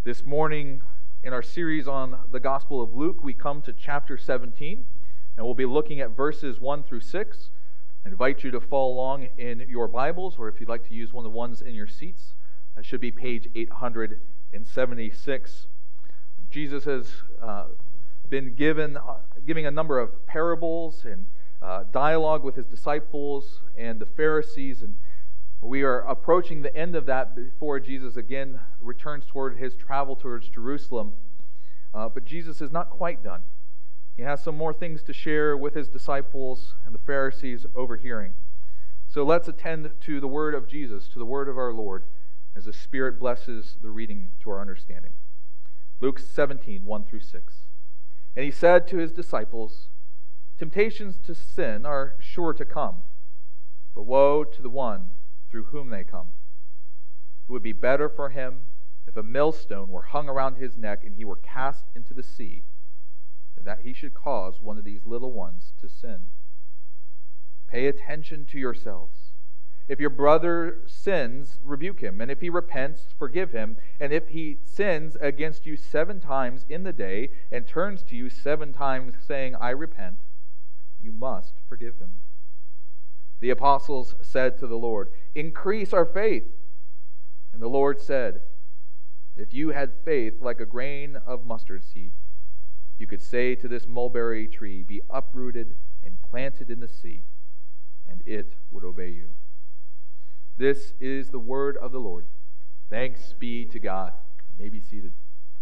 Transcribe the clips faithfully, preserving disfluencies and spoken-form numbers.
This morning, in our series on the Gospel of Luke, we come to chapter seventeen, and we'll be looking at verses one through six. I invite you to follow along in your Bibles, or if you'd like to use one of the ones in your seats, that should be page eight hundred seventy-six. Jesus has uh, been given uh, giving a number of parables and uh, dialogue with his disciples and the Pharisees, and we are approaching the end of that before Jesus again returns toward his travel towards Jerusalem. Uh, but Jesus is not quite done. He has some more things to share with his disciples and the Pharisees overhearing. So let's attend to the word of Jesus, to the word of our Lord, as the Spirit blesses the reading to our understanding. Luke seventeen, one through six. And he said to his disciples, "Temptations to sin are sure to come, but woe to the one through whom they come. It would be better for him if a millstone were hung around his neck and he were cast into the sea, than that he should cause one of these little ones to sin. Pay attention to yourselves. If your brother sins, rebuke him, and if he repents, forgive him. And if he sins against you seven times in the day and turns to you seven times saying, 'I repent,' you must forgive him." The apostles said to the Lord, "Increase our faith." And the Lord said, "If you had faith like a grain of mustard seed, you could say to this mulberry tree, 'Be uprooted and planted in the sea,' and it would obey you." This is the word of the Lord. Thanks be to God. You may be seated.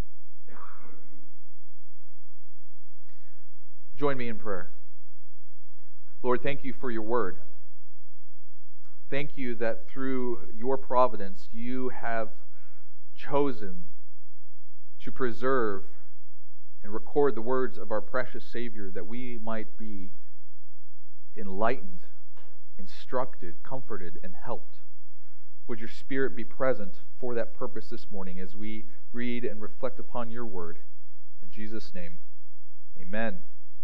Join me in prayer. Lord, thank you for your word. Thank you that through your providence you have chosen to preserve and record the words of our precious Savior, that we might be enlightened, instructed, comforted, and helped. Would your Spirit be present for that purpose this morning as we read and reflect upon your word. In Jesus' name, amen.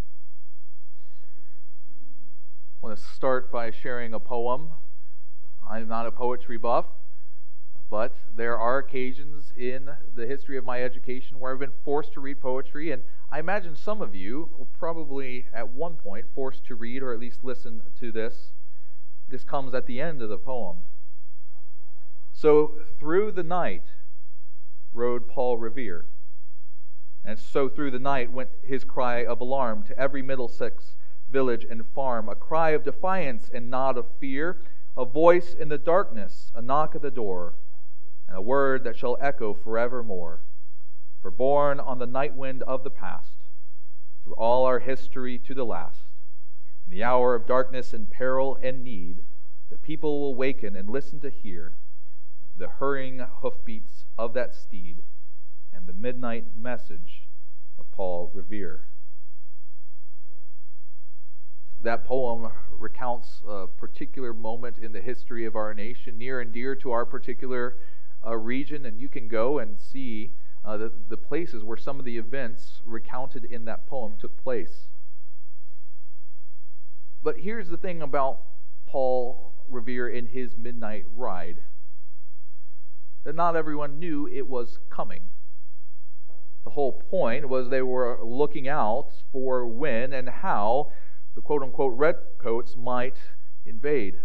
I want to start by sharing a poem. I'm not a poetry buff, but there are occasions in the history of my education where I've been forced to read poetry, and I imagine some of you were probably at one point forced to read or at least listen to this. This comes at the end of the poem. "So through the night rode Paul Revere, and so through the night went his cry of alarm to every Middlesex village and farm, a cry of defiance and not of fear, a voice in the darkness, a knock at the door, and a word that shall echo forevermore. For born on the night wind of the past, through all our history to the last, in the hour of darkness and peril and need, the people will waken and listen to hear the hurrying hoofbeats of that steed and the midnight message of Paul Revere." That poem recounts a particular moment in the history of our nation, near and dear to our particular uh, region, and you can go and see uh, the, the places where some of the events recounted in that poem took place. But here's the thing about Paul Revere in his midnight ride, that not everyone knew it was coming. The whole point was they were looking out for when and how the quote-unquote redcoats might invade.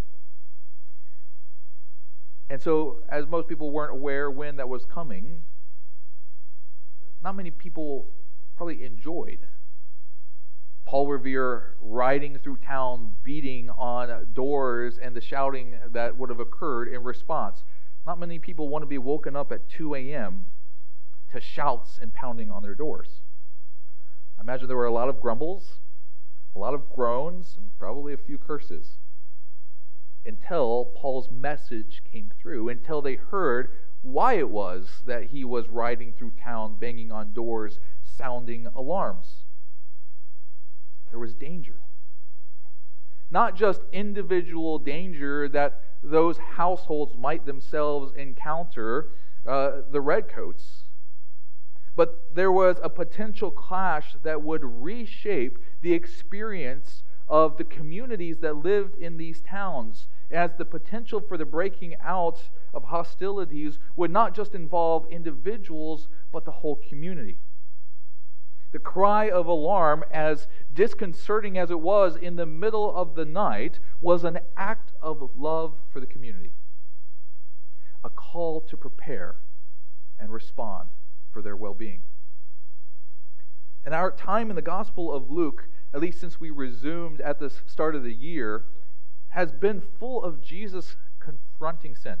And so, as most people weren't aware when that was coming, not many people probably enjoyed Paul Revere riding through town, beating on doors, and the shouting that would have occurred in response. Not many people want to be woken up at two a.m. to shouts and pounding on their doors. I imagine there were a lot of grumbles, a lot of groans, and probably a few curses, until Paul's message came through, until they heard why it was that he was riding through town, banging on doors, sounding alarms. There was danger. Not just individual danger that those households might themselves encounter, uh, the redcoats, but there was a potential clash that would reshape the experience of the communities that lived in these towns. as the potential for the breaking out of hostilities would not just involve individuals, but the whole community. The cry of alarm, as disconcerting as it was in the middle of the night, was an act of love for the community, a call to prepare and respond for their well-being. And our time in the Gospel of Luke, at least since we resumed at the start of the year, has been full of Jesus confronting sin.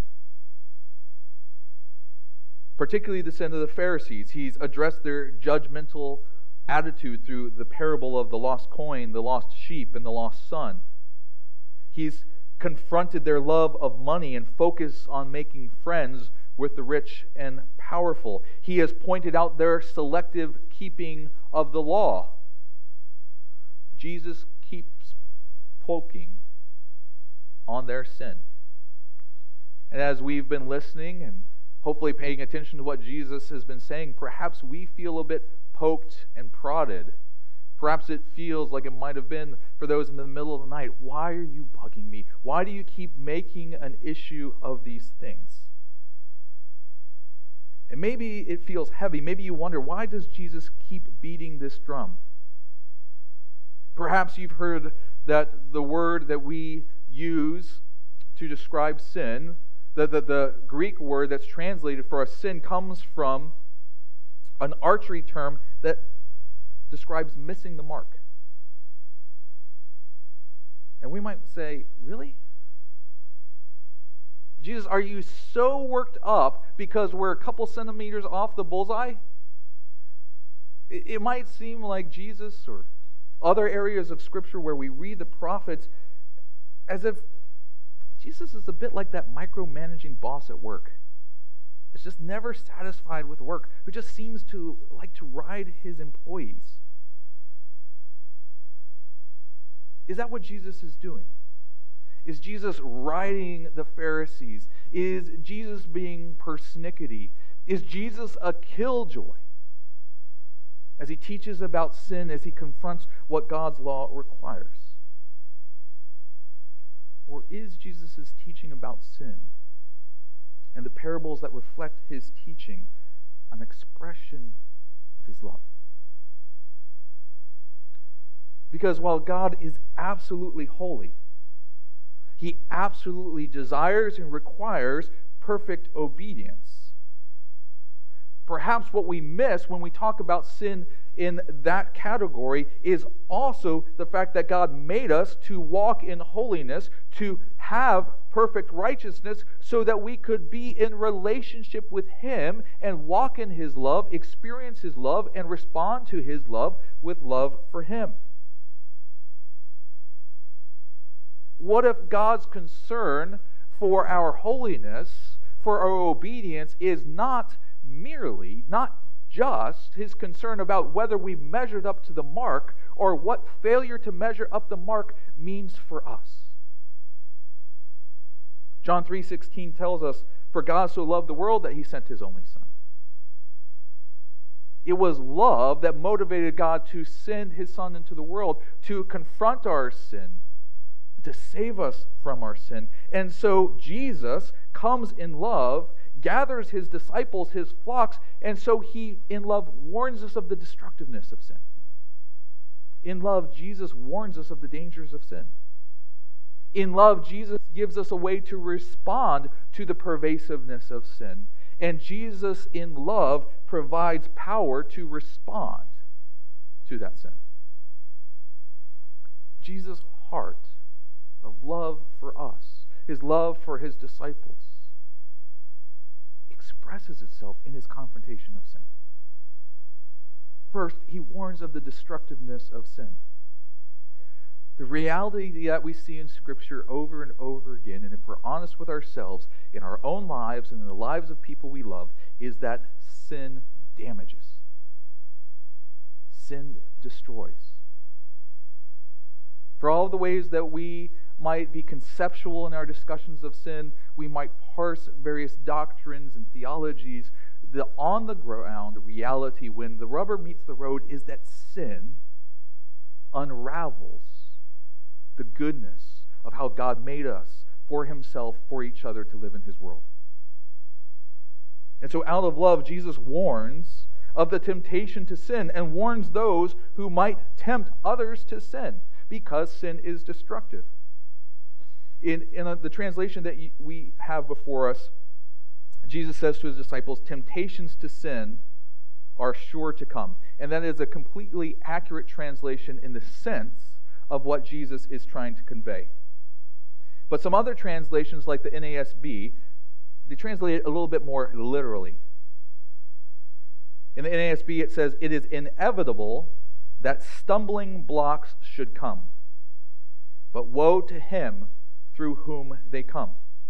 Particularly the sin of the Pharisees. He's addressed their judgmental attitude through the parable of the lost coin, the lost sheep, and the lost son. He's confronted their love of money and focus on making friends with the rich and powerful. He has pointed out their selective keeping of the law. Jesus keeps poking on their sin. And as we've been listening and hopefully paying attention to what Jesus has been saying, perhaps we feel a bit poked and prodded. Perhaps it feels like it might have been for those in the middle of the night. Why are you bugging me? Why do you keep making an issue of these things? And maybe it feels heavy. Maybe you wonder, why does Jesus keep beating this drum? Perhaps you've heard that the word that we use to describe sin, the, the, the Greek word that's translated for a sin, comes from an archery term that describes missing the mark. And we might say, really? Jesus, are you so worked up because we're a couple centimeters off the bullseye? It, it might seem like Jesus or other areas of Scripture where we read the prophets as if Jesus is a bit like that micromanaging boss at work. It's just never satisfied with work, who just seems to like to ride his employees. Is that what Jesus is doing? Is Jesus riding the Pharisees? Is Jesus being persnickety? Is Jesus a killjoy? As he teaches about sin, as he confronts what God's law requires? Or is Jesus' teaching about sin and the parables that reflect his teaching an expression of his love? Because while God is absolutely holy, he absolutely desires and requires perfect obedience. Perhaps what we miss when we talk about sin in that category is also the fact that God made us to walk in holiness, to have perfect righteousness, so that we could be in relationship with him and walk in his love, experience his love, and respond to his love with love for him. What if God's concern for our holiness, for our obedience, is not merely, not just his concern about whether we've measured up to the mark or what failure to measure up the mark means for us? John three sixteen tells us, "For God so loved the world that he sent his only Son." It was love that motivated God to send his Son into the world, to confront our sin, to save us from our sin. And so Jesus comes in love, gathers his disciples, his flocks, and so he, in love, warns us of the destructiveness of sin. In love, Jesus warns us of the dangers of sin. In love, Jesus gives us a way to respond to the pervasiveness of sin. And Jesus, in love, provides power to respond to that sin. Jesus' heart of love for us, his love for his disciples, expresses itself in his confrontation of sin. First, he warns of the destructiveness of sin. The reality that we see in Scripture over and over again, and if we're honest with ourselves, in our own lives and in the lives of people we love, is that sin damages. Sin destroys. For all of the ways that we might be conceptual in our discussions of sin, we might parse various doctrines and theologies, the on-the-ground reality, when the rubber meets the road, is that sin unravels the goodness of how God made us for himself, for each other, to live in his world. And so out of love, Jesus warns of the temptation to sin and warns those who might tempt others to sin, because sin is destructive. In, in a, the translation that we have before us, Jesus says to his disciples, temptations to sin are sure to come. And that is a completely accurate translation in the sense of what Jesus is trying to convey. But some other translations, like the N A S B, they translate it a little bit more literally. In the N A S B, it says, it is inevitable that stumbling blocks should come, but woe to him through whom they come.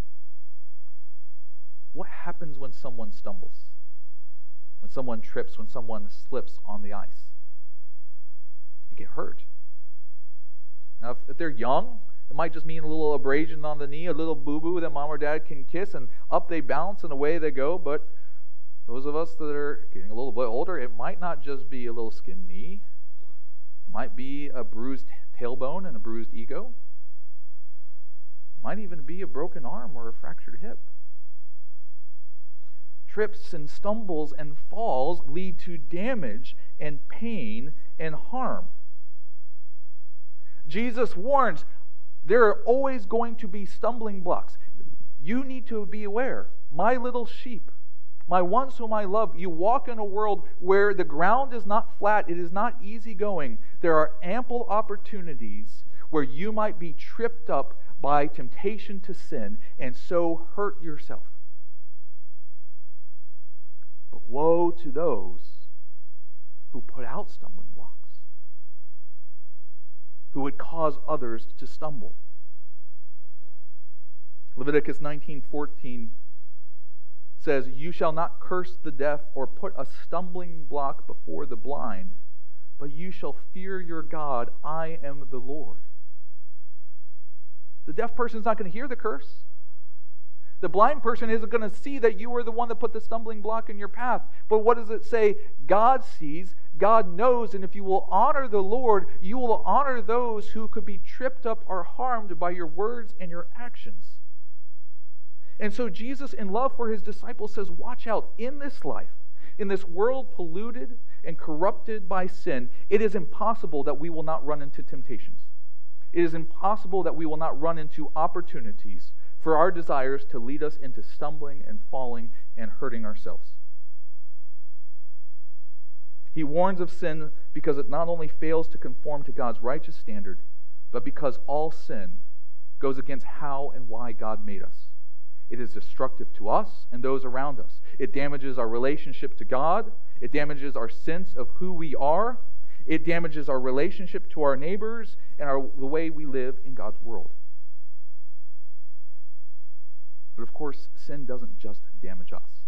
What happens when someone stumbles? When someone trips, when someone slips on the ice? They get hurt. Now, if they're young, it might just mean a little abrasion on the knee, a little boo-boo that mom or dad can kiss, and up they bounce and away they go. But those of us that are getting a little bit older, it might not just be a little skinned knee. It might be a bruised tailbone and a bruised ego. It might even be a broken arm or a fractured hip. Trips and stumbles and falls lead to damage and pain and harm. Jesus warns, there are always going to be stumbling blocks. You need to be aware. My little sheep, my ones whom I love, you walk in a world where the ground is not flat, it is not easy going. There are ample opportunities where you might be tripped up by temptation to sin and so hurt yourself. But woe to those who put out stumbling blocks, who would cause others to stumble. Leviticus nineteen fourteen says, you shall not curse the deaf or put a stumbling block before the blind, but you shall fear your God. I am the Lord. The deaf person's not going to hear the curse. The blind person isn't going to see that you were the one that put the stumbling block in your path. But what does it say? God sees, God knows, and if you will honor the Lord, you will honor those who could be tripped up or harmed by your words and your actions. And so Jesus, in love for his disciples, says, watch out. In this life, in this world polluted and corrupted by sin, it is impossible that we will not run into temptations. It is impossible that we will not run into opportunities for our desires to lead us into stumbling and falling and hurting ourselves. He warns of sin because it not only fails to conform to God's righteous standard, but because all sin goes against how and why God made us. It is destructive to us and those around us. It damages our relationship to God. It damages our sense of who we are. It damages our relationship to our neighbors and our, the way we live in God's world. But of course, sin doesn't just damage us.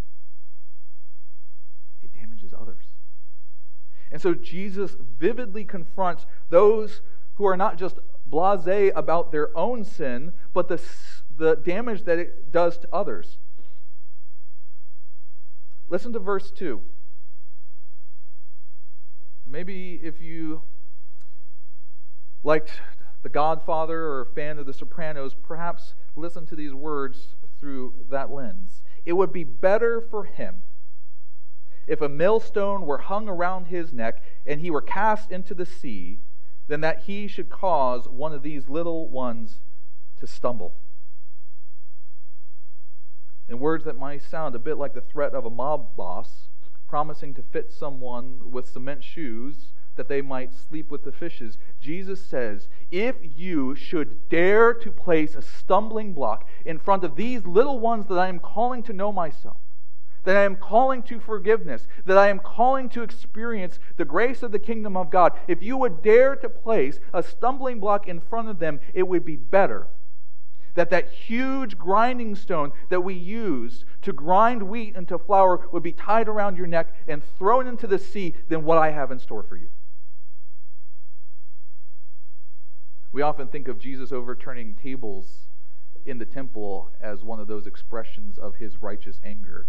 It damages others. And so Jesus vividly confronts those who are not just blasé about their own sin, but the, the damage that it does to others. Listen to verse two. Maybe if you liked The Godfather or a fan of The Sopranos, perhaps listen to these words through that lens. It would be better for him if a millstone were hung around his neck and he were cast into the sea than that he should cause one of these little ones to stumble. In words that might sound a bit like the threat of a mob boss promising to fit someone with cement shoes that they might sleep with the fishes, Jesus says, if you should dare to place a stumbling block in front of these little ones that I am calling to know myself, that I am calling to forgiveness, that I am calling to experience the grace of the kingdom of God, if you would dare to place a stumbling block in front of them, it would be better that that huge grinding stone that we use to grind wheat into flour would be tied around your neck and thrown into the sea than what I have in store for you. We often think of Jesus overturning tables in the temple as one of those expressions of his righteous anger.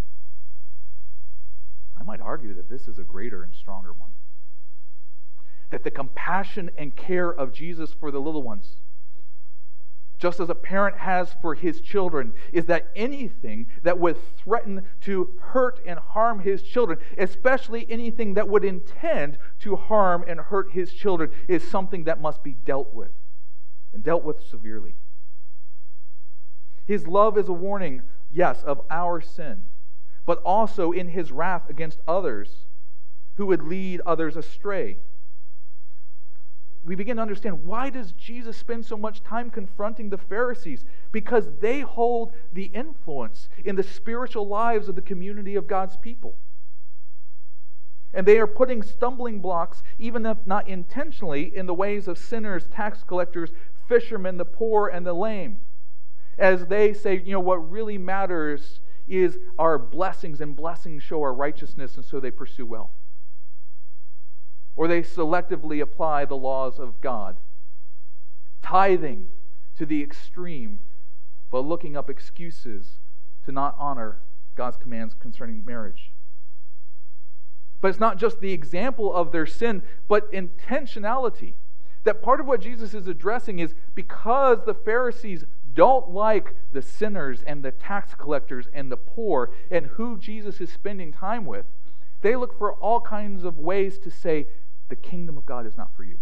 I might argue that this is a greater and stronger one. That the compassion and care of Jesus for the little ones just as a parent has for his children, is that anything that would threaten to hurt and harm his children, especially anything that would intend to harm and hurt his children, is something that must be dealt with, and dealt with severely. His love is a warning, yes, of our sin, but also in his wrath against others who would lead others astray. We begin to understand, why does Jesus spend so much time confronting the Pharisees? Because they hold the influence in the spiritual lives of the community of God's people. And they are putting stumbling blocks, even if not intentionally, in the ways of sinners, tax collectors, fishermen, the poor, and the lame. As they say, you know, what really matters is our blessings, and blessings show our righteousness, and so they pursue wealth. Or they selectively apply the laws of God, tithing to the extreme, but looking up excuses to not honor God's commands concerning marriage. But it's not just the example of their sin, but intentionality. That part of what Jesus is addressing is, because the Pharisees don't like the sinners and the tax collectors and the poor and who Jesus is spending time with, they look for all kinds of ways to say, the kingdom of God is not for you.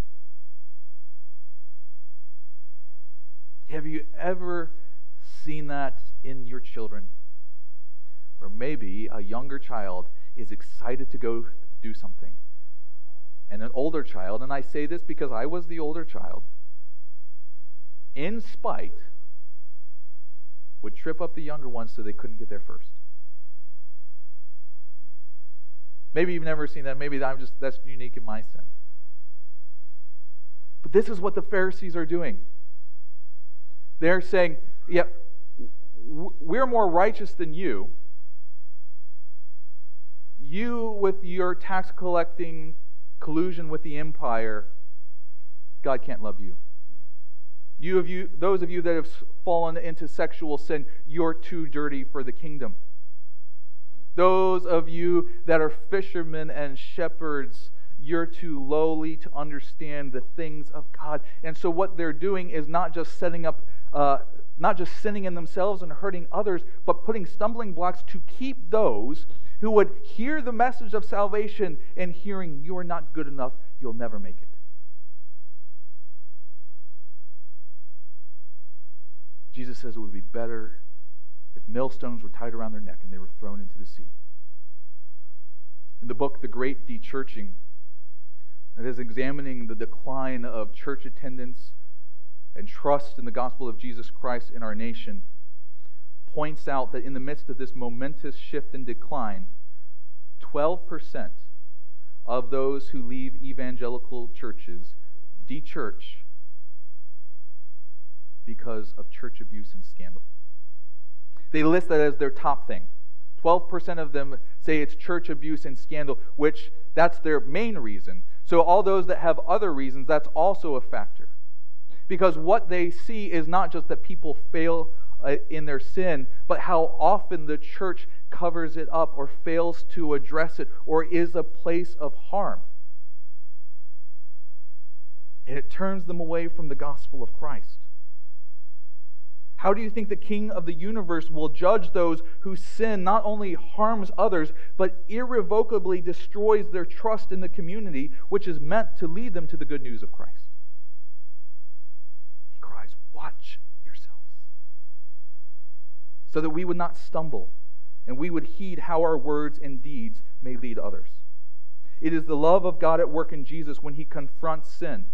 Have you ever seen that in your children? Or maybe a younger child is excited to go do something, and an older child, and I say this because I was the older child, in spite, would trip up the younger ones so they couldn't get there first. Maybe you've never seen that. Maybe I'm just that's unique in my sin. But this is what the Pharisees are doing. They're saying, yeah, we're more righteous than you. You, with your tax collecting collusion with the empire, God can't love you. You of you, those of you that have fallen into sexual sin, you're too dirty for the kingdom. Those of you that are fishermen and shepherds, you're too lowly to understand the things of God. And so what they're doing is not just setting up, uh, not just sinning in themselves and hurting others, but putting stumbling blocks to keep those who would hear the message of salvation and hearing, you are not good enough, you'll never make it. Jesus says it would be better if millstones were tied around their neck and they were thrown into the sea. In the book, The Great Dechurching, that is examining the decline of church attendance and trust in the gospel of Jesus Christ in our nation, points out that in the midst of this momentous shift and decline, twelve percent of those who leave evangelical churches de-church because of church abuse and scandal. They list that as their top thing. twelve percent of them say it's church abuse and scandal, which that's their main reason. So all those that have other reasons, that's also a factor. Because what they see is not just that people fail uh, in their sin, but how often the church covers it up or fails to address it or is a place of harm. And it turns them away from the gospel of Christ. How do you think the King of the universe will judge those whose sin not only harms others, but irrevocably destroys their trust in the community, which is meant to lead them to the good news of Christ? He cries, watch yourselves, so that we would not stumble, and we would heed how our words and deeds may lead others. It is the love of God at work in Jesus when He confronts sin.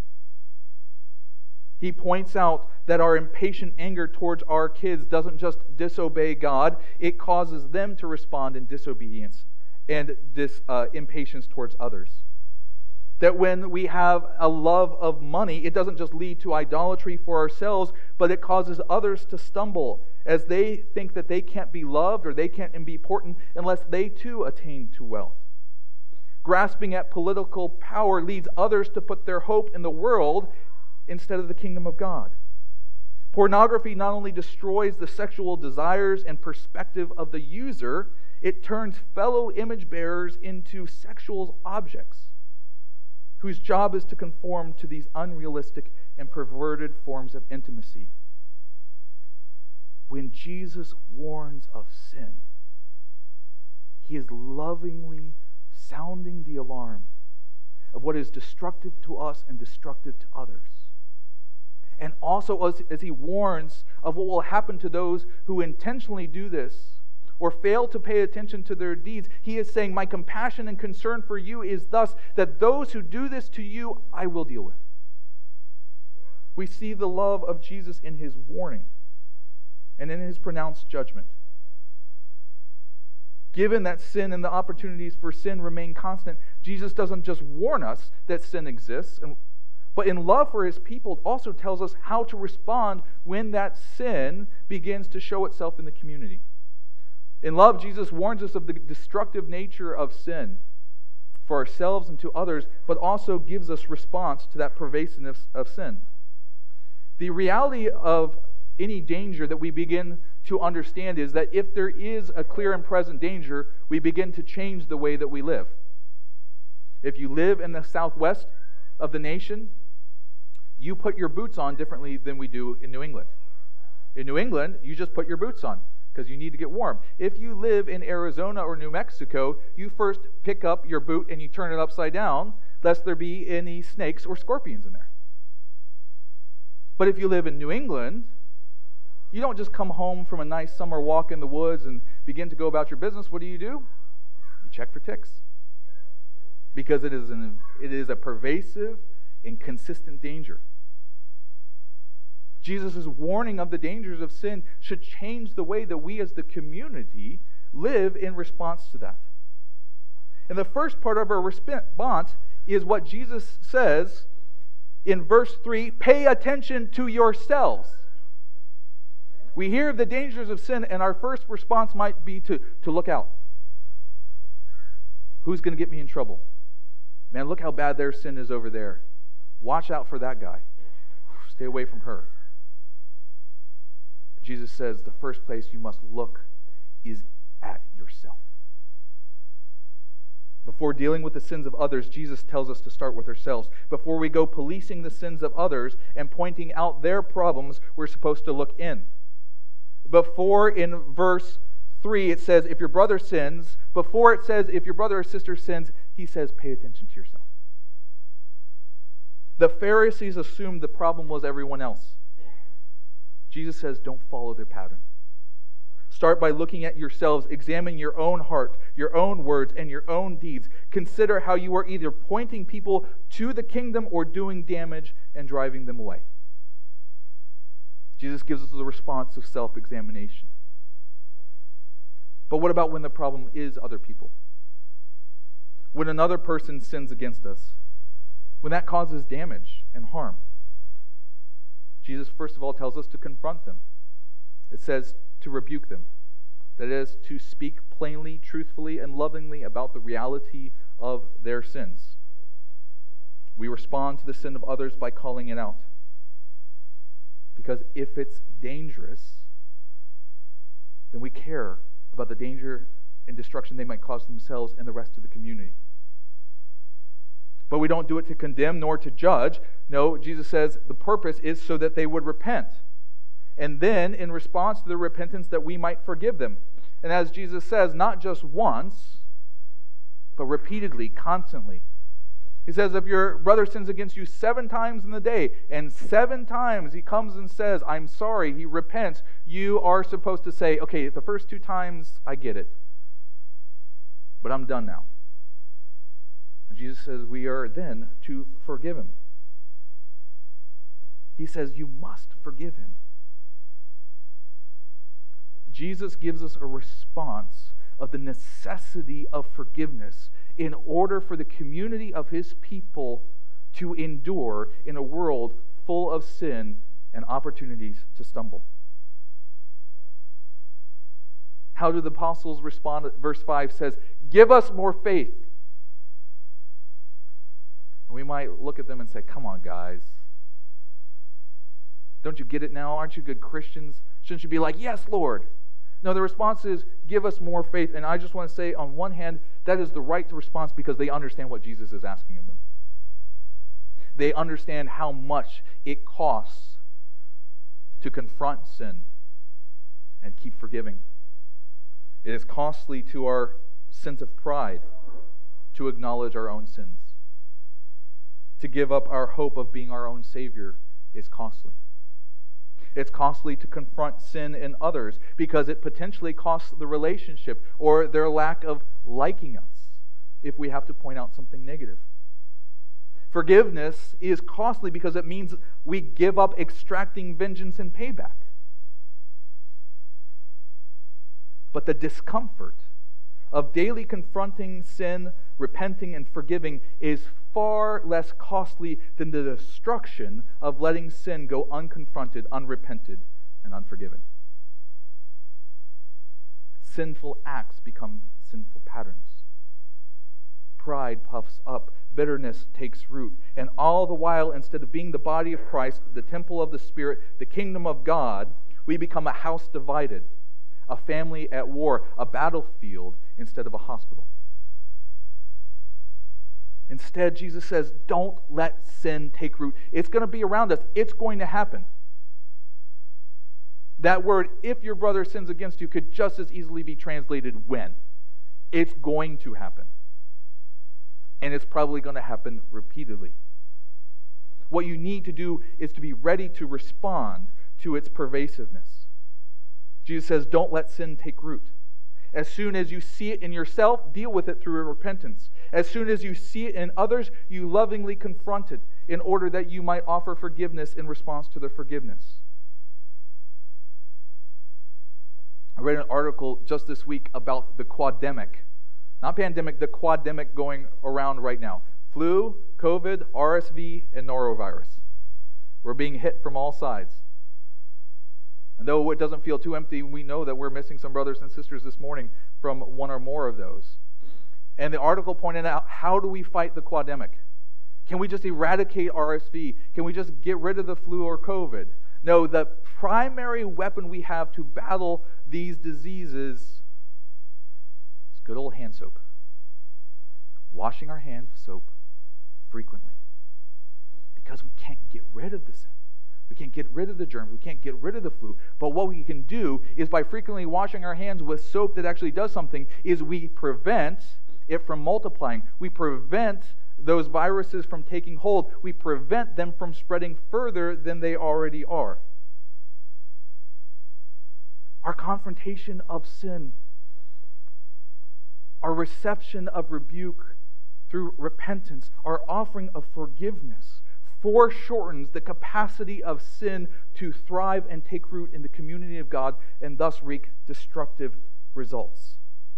He points out that our impatient anger towards our kids doesn't just disobey God, it causes them to respond in disobedience and dis, uh, impatience towards others. That when we have a love of money, it doesn't just lead to idolatry for ourselves, but it causes others to stumble as they think that they can't be loved or they can't be important unless they too attain to wealth. Grasping at political power leads others to put their hope in the world instead of the kingdom of God. Pornography not only destroys the sexual desires and perspective of the user, it turns fellow image bearers into sexual objects whose job is to conform to these unrealistic and perverted forms of intimacy. when Jesus warns of sin, he is lovingly sounding the alarm of what is destructive to us and destructive to others. And also as, as he warns of what will happen to those who intentionally do this or fail to pay attention to their deeds, he is saying, my compassion and concern for you is thus that those who do this to you, I will deal with. We see the love of Jesus in his warning and in his pronounced judgment. Given that sin and the opportunities for sin remain constant, Jesus doesn't just warn us that sin exists, but in love for his people also tells us how to respond when that sin begins to show itself in the community. In love, Jesus warns us of the destructive nature of sin for ourselves and to others, but also gives us response to that pervasiveness of sin. The reality of any danger that we begin to understand is that if there is a clear and present danger, we begin to change the way that we live. If you live in the southwest of the nation, you put your boots on differently than we do in New England. In New England, you just put your boots on because you need to get warm. If you live in Arizona or New Mexico, you first pick up your boot and you turn it upside down, lest there be any snakes or scorpions in there. But if you live in New England, you don't just come home from a nice summer walk in the woods and begin to go about your business. What do you do? You check for ticks. Because it is, an, it is a pervasive and consistent danger. Jesus' warning of the dangers of sin should change the way that we as the community live in response to that. And the first part of our response is what Jesus says in verse three, pay attention to yourselves. We hear of the dangers of sin, and our first response might be to, to look out. Who's going to get me in trouble? Man, look how bad their sin is over there. Watch out for that guy. Stay away from her. Jesus says the first place you must look is at yourself. Before dealing with the sins of others, Jesus tells us to start with ourselves. Before we go policing the sins of others and pointing out their problems, we're supposed to look in. Before in verse three it says, if your brother sins, before it says, if your brother or sister sins, he says, pay attention to yourself. The Pharisees assumed the problem was everyone else. Jesus says, don't follow their pattern. Start by looking at yourselves, examine your own heart, your own words, and your own deeds. Consider how you are either pointing people to the kingdom or doing damage and driving them away. Jesus gives us the response of self-examination. But what about when the problem is other people? When another person sins against us? When that causes damage and harm? Jesus, first of all, tells us to confront them. It says to rebuke them. That is, to speak plainly, truthfully, and lovingly about the reality of their sins. We respond to the sin of others by calling it out. Because if it's dangerous, then we care about the danger and destruction they might cause themselves and the rest of the community. But we don't do it to condemn nor to judge. No, Jesus says the purpose is so that they would repent. And then, in response to the repentance, that we might forgive them. And as Jesus says, not just once, but repeatedly, constantly. He says, if your brother sins against you seven times in the day, and seven times he comes and says, I'm sorry, he repents, you are supposed to say, okay, the first two times, I get it. But I'm done now. And Jesus says we are then to forgive him. He says you must forgive him. Jesus gives us a response of the necessity of forgiveness in order for the community of his people to endure in a world full of sin and opportunities to stumble. How do the apostles respond? Verse five says, give us more faith. And we might look at them and say, come on, guys. Don't you get it now? Aren't you good Christians? Shouldn't you be like, yes, Lord? No, the response is, give us more faith. And I just want to say, on one hand, that is the right response because they understand what Jesus is asking of them. They understand how much it costs to confront sin, and keep forgiving. It is costly to our sense of pride to acknowledge our own sins. To give up our hope of being our own Savior is costly. It's costly to confront sin in others because it potentially costs the relationship or their lack of liking us if we have to point out something negative. Forgiveness is costly because it means we give up extracting vengeance and payback. But the discomfort of daily confronting sin, repenting, and forgiving is far less costly than the destruction of letting sin go unconfronted, unrepented, and unforgiven. Sinful acts become sinful patterns. Pride puffs up, bitterness takes root, and all the while, instead of being the body of Christ, the temple of the Spirit, the kingdom of God, we become a house divided, a family at war, a battlefield instead of a hospital. Instead, Jesus says, don't let sin take root. It's going to be around us. It's going to happen. That word, if your brother sins against you, could just as easily be translated when. It's going to happen. And it's probably going to happen repeatedly. What you need to do is to be ready to respond to its pervasiveness. Jesus says, don't let sin take root. As soon as you see it in yourself, deal with it through repentance. As soon as you see it in others, you lovingly confront it in order that you might offer forgiveness in response to the forgiveness. I read an article just this week about the quademic. Not pandemic, the quademic going around right now. Flu, COVID, R S V, and norovirus. We're being hit from all sides. And though it doesn't feel too empty, we know that we're missing some brothers and sisters this morning from one or more of those. And the article pointed out, how do we fight the quademic? Can we just eradicate R S V? Can we just get rid of the flu or COVID? No, the primary weapon we have to battle these diseases is good old hand soap. Washing our hands with soap frequently. Because we can't get rid of the sin. We can't get rid of the germs. We can't get rid of the flu. But what we can do is by frequently washing our hands with soap that actually does something is we prevent it from multiplying. We prevent those viruses from taking hold. We prevent them from spreading further than they already are. Our confrontation of sin, our reception of rebuke through repentance, our offering of forgiveness, foreshortens the capacity of sin to thrive and take root in the community of God and thus wreak destructive results.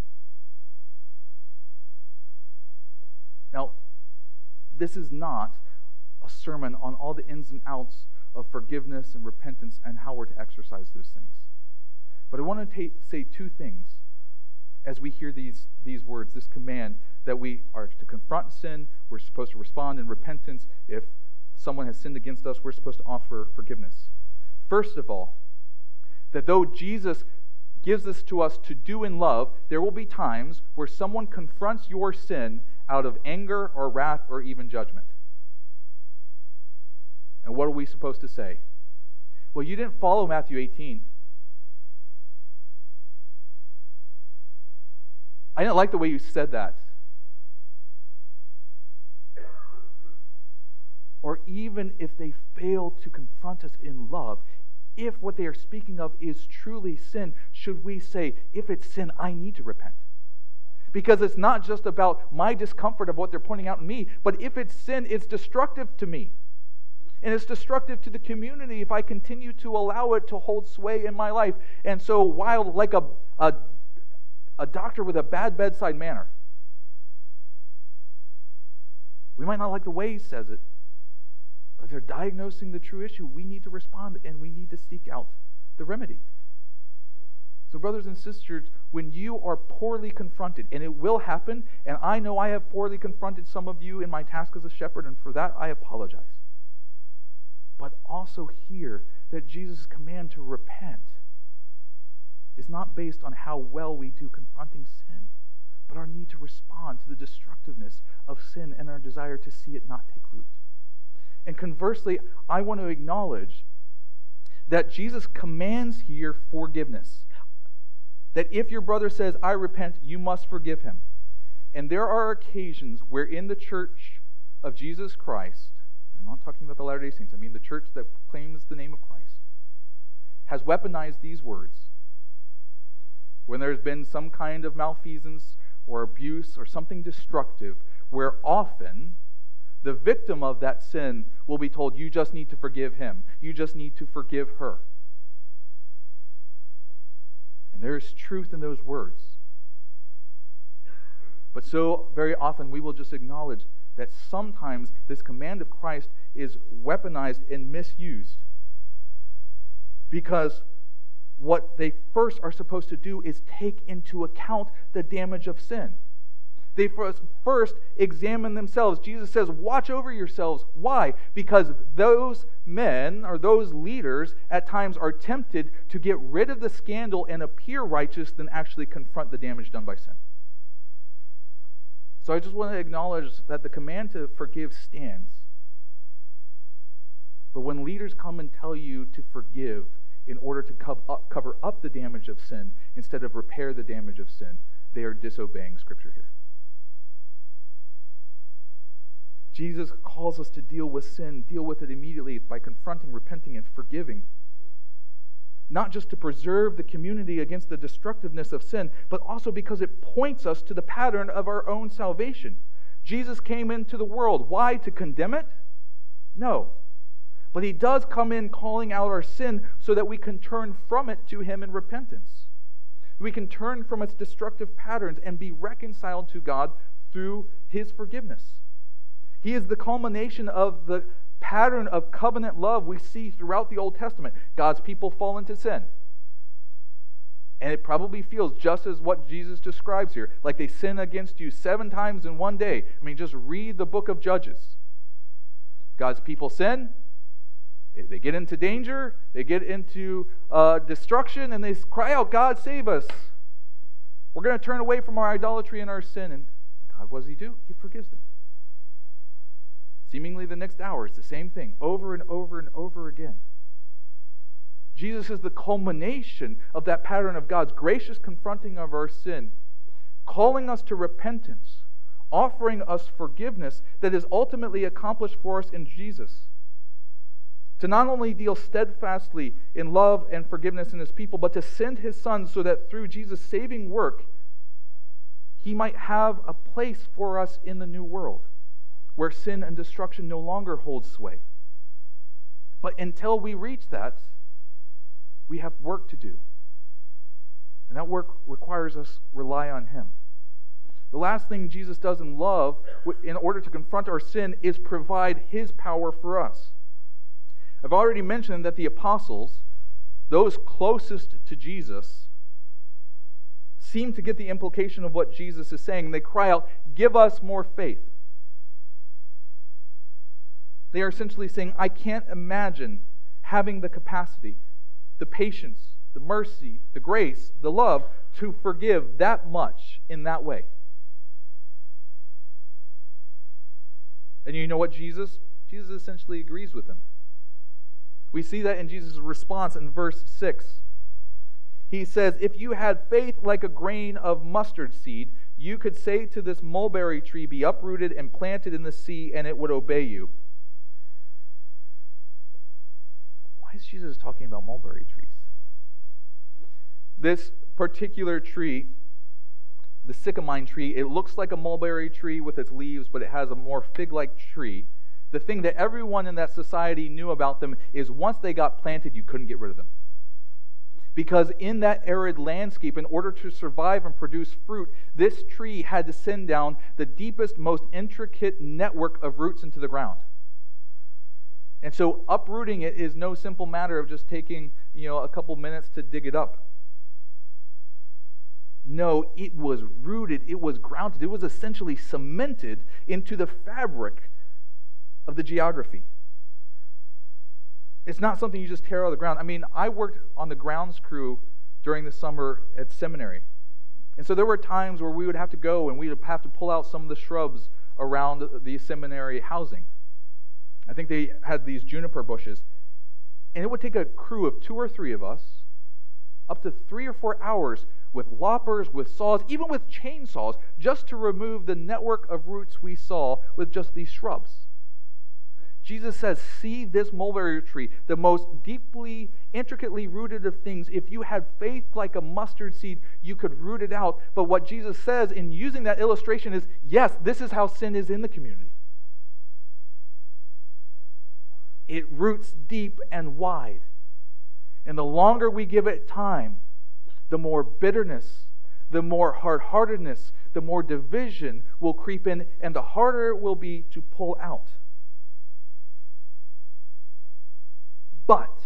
Now, this is not a sermon on all the ins and outs of forgiveness and repentance and how we're to exercise those things. But I want to ta- say two things as we hear these, these words, this command that we are to confront sin, we're supposed to respond in repentance. If someone has sinned against us, we're supposed to offer forgiveness. First of all, that though Jesus gives this to us to do in love, there will be times where someone confronts your sin out of anger or wrath or even judgment. And what are we supposed to say? Well, you didn't follow Matthew eighteen. I didn't like the way you said that. Or even if they fail to confront us in love, if what they are speaking of is truly sin, should we say, if it's sin, I need to repent? Because it's not just about my discomfort of what they're pointing out in me, but if it's sin, it's destructive to me. And it's destructive to the community if I continue to allow it to hold sway in my life. And so while like a, a, a doctor with a bad bedside manner, we might not like the way he says it, but if they're diagnosing the true issue, we need to respond and we need to seek out the remedy. So brothers and sisters, when you are poorly confronted, and it will happen, and I know I have poorly confronted some of you in my task as a shepherd, and for that I apologize. But also hear that Jesus' command to repent is not based on how well we do confronting sin, but our need to respond to the destructiveness of sin and our desire to see it not take root. And conversely, I want to acknowledge that Jesus commands here forgiveness. that if your brother says, I repent, you must forgive him. And there are occasions where in the church of Jesus Christ, I'm not talking about the Latter-day Saints, I mean the church that proclaims the name of Christ, has weaponized these words. When there's been some kind of malfeasance or abuse or something destructive, where often the victim of that sin will be told, you just need to forgive him. You just need to forgive her. And there is truth in those words. But so very often we will just acknowledge that sometimes this command of Christ is weaponized and misused. Because what they first are supposed to do is take into account the damage of sin. They first, first examine themselves. Jesus says, watch over yourselves. Why? Because those men or those leaders at times are tempted to get rid of the scandal and appear righteous than actually confront the damage done by sin. So I just want to acknowledge that the command to forgive stands. But when leaders come and tell you to forgive in order to cover up the damage of sin instead of repair the damage of sin, they are disobeying Scripture here. Jesus calls us to deal with sin, deal with it immediately by confronting, repenting, and forgiving. Not just to preserve the community against the destructiveness of sin, but also because it points us to the pattern of our own salvation. Jesus came into the world. Why? To condemn it? No. But he does come in calling out our sin so that we can turn from it to him in repentance. We can turn from its destructive patterns and be reconciled to God through his forgiveness. He is the culmination of the pattern of covenant love we see throughout the Old Testament. God's people fall into sin. And it probably feels just as what Jesus describes here, like they sin against you seven times in one day. I mean, just read the book of Judges. God's people sin, they get into danger, they get into uh, destruction, and they cry out, God, save us. We're going to turn away from our idolatry and our sin. And God, what does he do? He forgives them. Seemingly the next hour is the same thing, over and over and over again. Jesus is the culmination of that pattern of God's gracious confronting of our sin, calling us to repentance, offering us forgiveness that is ultimately accomplished for us in Jesus. To not only deal steadfastly in love and forgiveness in his people, but to send his Son so that through Jesus' saving work, he might have a place for us in the new world, where sin and destruction no longer hold sway. But until we reach that, we have work to do. And that work requires us rely on him. The last thing Jesus does in love, in order to confront our sin, is provide his power for us. I've already mentioned that the apostles, those closest to Jesus, seem to get the implication of what Jesus is saying. They cry out, give us more faith. They are essentially saying, I can't imagine having the capacity, the patience, the mercy, the grace, the love to forgive that much in that way. And you know what Jesus? Jesus essentially agrees with them. We see that in Jesus' response in verse six. He says, if you had faith like a grain of mustard seed, you could say to this mulberry tree, be uprooted and planted in the sea, and it would obey you. Why is Jesus talking about mulberry trees? This particular tree, the sycamine tree, it looks like a mulberry tree with its leaves, but it has a more fig-like tree. The thing that everyone in that society knew about them is once they got planted, you couldn't get rid of them. Because in that arid landscape, in order to survive and produce fruit, this tree had to send down the deepest, most intricate network of roots into the ground. And so uprooting it is no simple matter of just taking, you know, a couple minutes to dig it up. No, it was rooted, it was grounded, it was essentially cemented into the fabric of the geography. It's not something you just tear out of the ground. I mean, I worked on the grounds crew during the summer at seminary. And so there were times where we would have to go and we would have to pull out some of the shrubs around the seminary housing. I think they had these juniper bushes. And it would take a crew of two or three of us up to three or four hours with loppers, with saws, even with chainsaws, just to remove the network of roots we saw with just these shrubs. Jesus says, see this mulberry tree, the most deeply, intricately rooted of things. If you had faith like a mustard seed, you could root it out. But what Jesus says in using that illustration is, yes, this is how sin is in the community. It roots deep and wide. And the longer we give it time, the more bitterness, the more hard-heartedness, the more division will creep in, and the harder it will be to pull out. But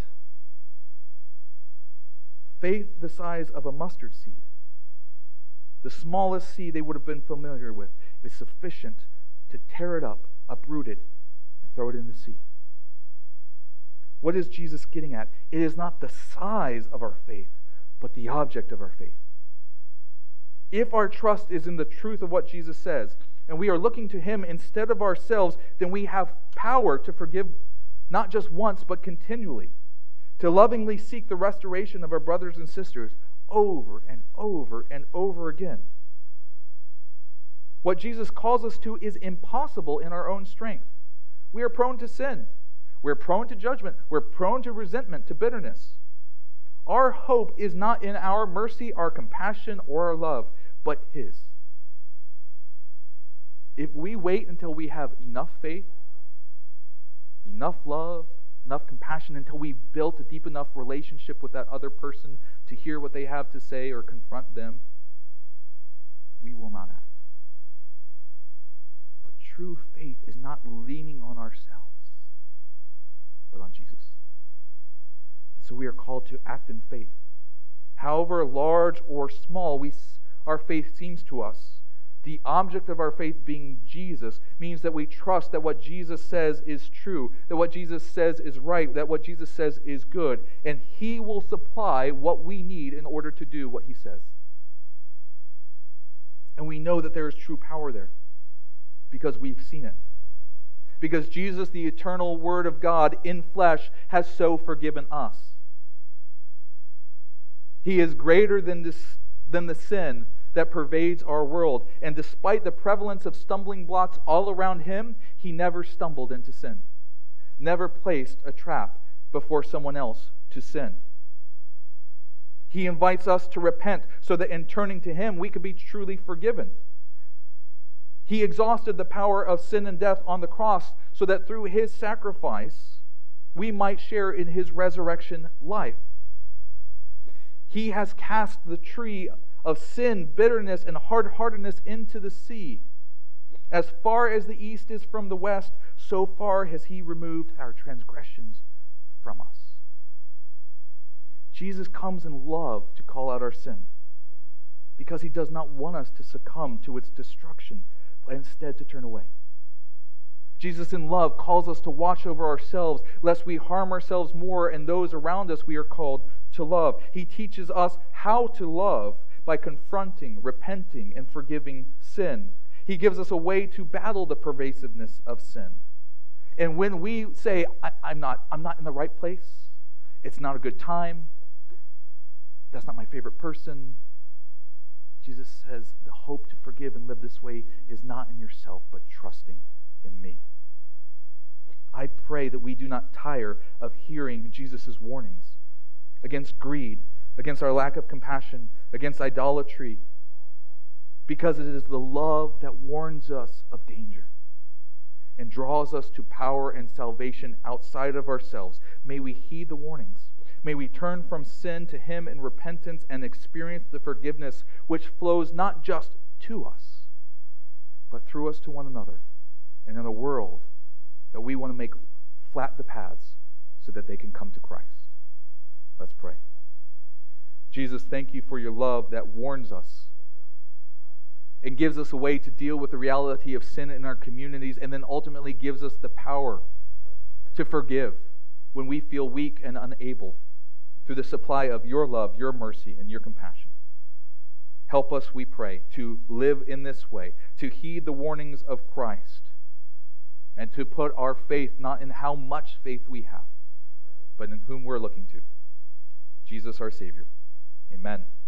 faith the size of a mustard seed, the smallest seed they would have been familiar with, is sufficient to tear it up, uproot it, and throw it in the sea. What is Jesus getting at? It is not the size of our faith, but the object of our faith. If our trust is in the truth of what Jesus says, and we are looking to Him instead of ourselves, then we have power to forgive not just once, but continually, to lovingly seek the restoration of our brothers and sisters over and over and over again. What Jesus calls us to is impossible in our own strength. We are prone to sin. We're prone to judgment. We're prone to resentment, to bitterness. Our hope is not in our mercy, our compassion, or our love, but His. If we wait until we have enough faith, enough love, enough compassion, until we've built a deep enough relationship with that other person to hear what they have to say or confront them, we will not act. But true faith is not leaning on ourselves, but on Jesus. And so we are called to act in faith. However large or small we, our faith seems to us, the object of our faith being Jesus means that we trust that what Jesus says is true, that what Jesus says is right, that what Jesus says is good, and He will supply what we need in order to do what He says. And we know that there is true power there because we've seen it. Because Jesus, the eternal Word of God in flesh, has so forgiven us. He is greater than this, than the sin that pervades our world. And despite the prevalence of stumbling blocks all around Him, He never stumbled into sin, never placed a trap before someone else to sin. He invites us to repent so that in turning to Him, we could be truly forgiven. He exhausted the power of sin and death on the cross so that through His sacrifice, we might share in His resurrection life. He has cast the tree of sin, bitterness, and hard-heartedness into the sea. As far as the east is from the west, so far has He removed our transgressions from us. Jesus comes in love to call out our sin because He does not want us to succumb to its destruction, but instead to turn away. Jesus in love calls us to watch over ourselves lest we harm ourselves more and those around us we are called to love. He teaches us how to love by confronting, repenting, and forgiving sin. He gives us a way to battle the pervasiveness of sin. And when we say, I, I'm not, I'm not in the right place, it's not a good time, that's not my favorite person, Jesus says the hope to forgive and live this way is not in yourself, but trusting in me. I pray that we do not tire of hearing Jesus' warnings against greed, against our lack of compassion, against idolatry, because it is the love that warns us of danger and draws us to power and salvation outside of ourselves. May we heed the warnings. May we turn from sin to Him in repentance and experience the forgiveness which flows not just to us, but through us to one another and in a world that we want to make flat the paths so that they can come to Christ. Let's pray. Jesus, thank You for Your love that warns us and gives us a way to deal with the reality of sin in our communities, and then ultimately gives us the power to forgive when we feel weak and unable through the supply of Your love, Your mercy, and Your compassion. Help us, we pray, to live in this way, to heed the warnings of Christ, and to put our faith not in how much faith we have, but in whom we're looking to. Jesus our Savior. Amen.